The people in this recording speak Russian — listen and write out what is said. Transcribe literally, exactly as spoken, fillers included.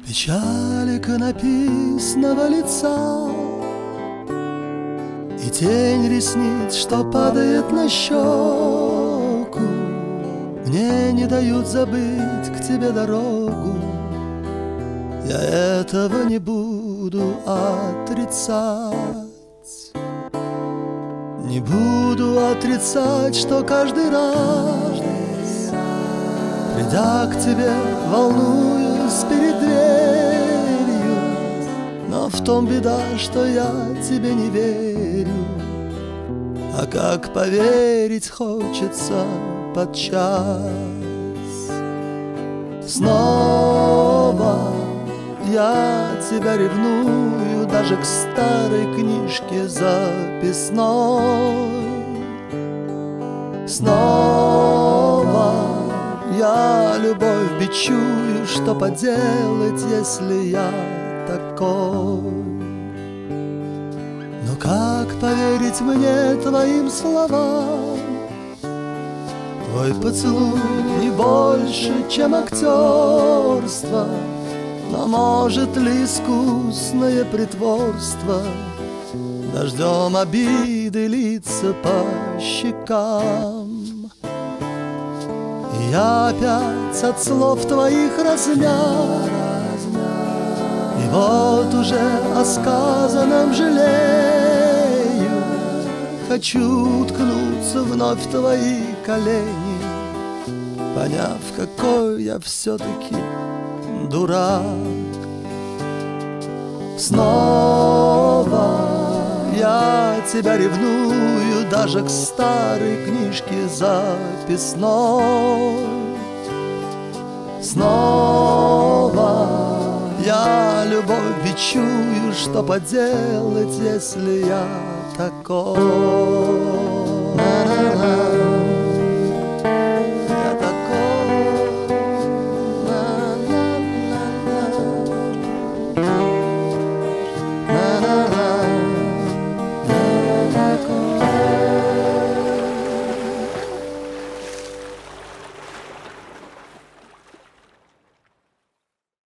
Печаль иконописного лица и тень ресниц, что падает на щеку, мне не дают забыть к тебе дорогу. Я этого не буду отрицать. Не буду отрицать, что каждый раз, придя к тебе, волнуюсь перед дверью. Но в том беда, что я тебе не верю. А как поверить хочется подчас. Снова я тебя ревную, даже к старой книжке записной. Снова я любовь бичую, что поделать, если я такой? Но как поверить мне твоим словам? Твой поцелуй не больше, чем актерство. Но может ли искусное притворство дождем обиды литься по щекам? И я опять от слов твоих размяк, и вот уже о сказанном жалею. Хочу уткнуться вновь в твои колени, поняв, какой я все-таки дурак. Снова я тебя ревную, даже к старой книжке записной. Снова я любовь бичую, что поделать, если я такой?